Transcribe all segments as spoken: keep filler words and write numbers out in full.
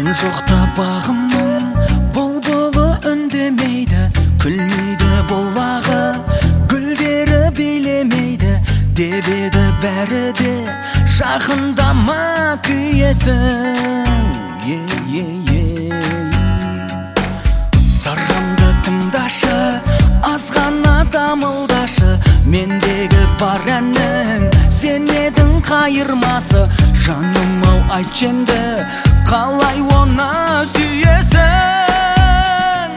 Сен жоқта бағымның бұлбұлы үндемейді, күлмейді бұлағы, гүлдері билемейді деп еді бәрі де, жақындама күйесің. Сырымды тыңдашы, азғана дамылдашы, мендегі бар әннің сен едің қайырмасы. Жаным-ау, айтшы енді, қалай оны сүйесің?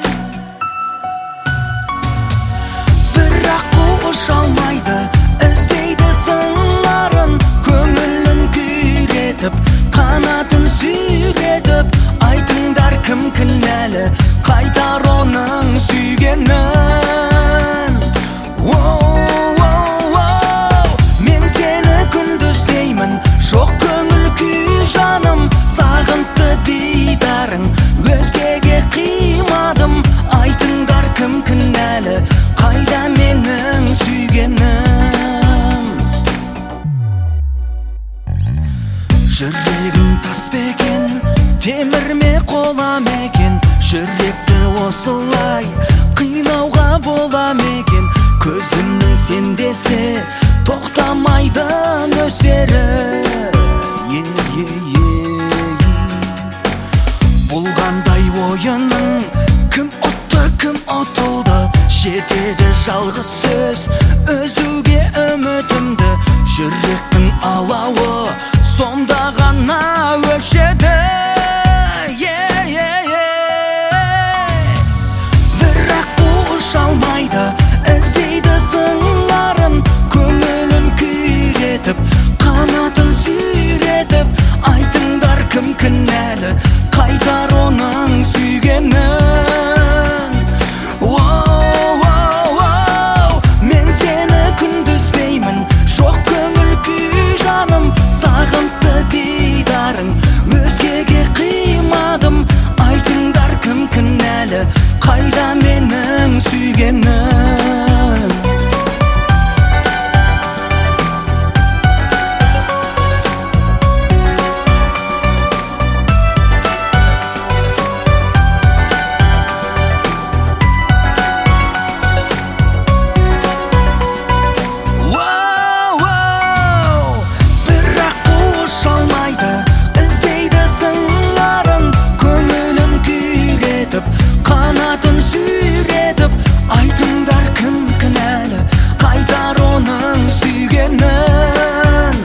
Бірақ қуыш алмайды, іздейді сыңларын, көңілін күйретіп, қанатын сүйретіп. Айтыңдар, кім кінәлі, қайтар оның сүйгенін? Мен сені күндіз деймін, жоқ көңіл күй жаным, сағынтты дидарың, өзгеге қимадым. Айтыңдар, кім кінәлі, қайда менің сүйгенім? Жүрегім тас бекен, темір ме қола мекен, жүректі осылай қинауға бола мекен? Көзімнің сендесе тоқтамайды нөсері. Болғандай ойының, кім ұтты, кім ұтылды? Жетеді жалғыз сөз, өзуге үмітімді. Жүректің алауы сонда ғана өшеді. Бірақ қуыш алмайды, іздейді сыңларын, көңілін күйретіп, қанатын сүйретіп. Айтыңдар, кім кінәлі, қайтар оның сүйгенін? Мен сені күндіз деймін, жоқ көңіл күй жаным, сағынтты дидарың, өзгеге қимадым. Айтыңдар, кім кінәлі, қайда менің сүйгенім? Қанатын сүйретіп, айтыңдар, кім кінәлі, қайтар оның сүйгенін?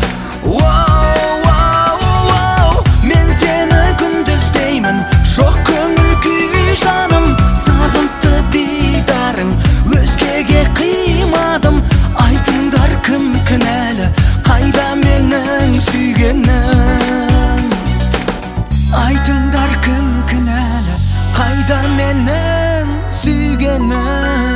Мен сені күндіз деймін, жоқ көңіл күй жаным, сағынтты дидарың, өзгеге қимадым. Айтыңдар, кім кінәлі, қайда менің сүйгенім? Айтыңдар, кім кінәлі, қайда менің сүйгенім?